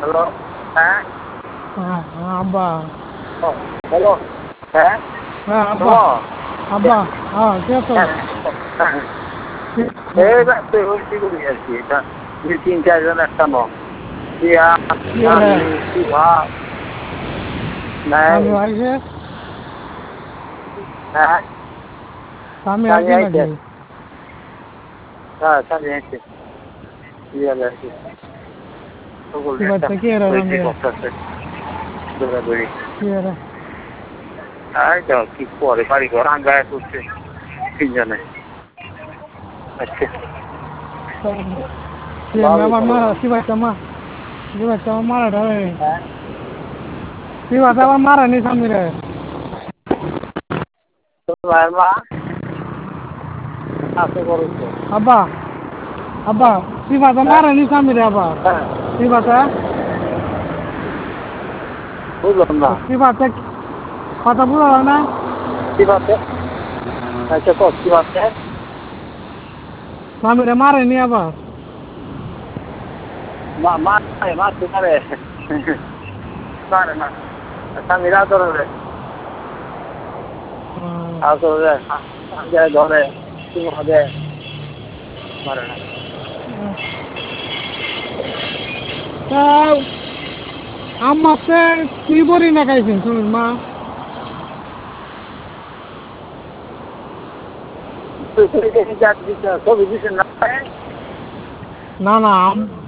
hello হ্যাঁ হ্যাঁ আব্বা হ্যালো হ্যাঁ হ্যাঁ আব্বা শোনো আব্বা হ্যাঁ কে তো হ্যাঁ হ্যাঁ এই রাত্রে হয়েছি করি আর কি এটা দুই তিন চারজন একটা নয় দিয়া আমি শিবা নাই আমি আইছে হ্যাঁ আমি স্বামী আইছে আইছে নাকি হ্যাঁ স্বামী আইছে দিয়া লাগছে সকল কি একটা বাচ্চা কি এরা হয়েছে রামে করতেছে দৌড়াদৌড়ি কি এরা এই তো কি করে বাড়ি ঘর আঙ্গায় করছে তিনজনে আচ্ছা আমার মারা কি বাচ্চা আমার মারা ঢালে হ্যাঁ কি বাচ্চা আমার মারা নি স্বামীরে তোমার মা আছে করছে আব্বা আব্বা কি বাচ্চা হ্যাঁ মারা নি স্বামীরে আবার হ্যাঁ কি বাচ্চা বুঝলাম না কি বাচ্চা কথা বুঝলো না কি বাতে আচ্ছা কত কি বাতে স্বামীরে মারে নি আবার মারতে পারে পারে না স্বামীরা ধরে ধরে ধরে মারে না আমাকে কি বলি না খাইছেন শুনুন মা ছবি দিচ্ছেন না না না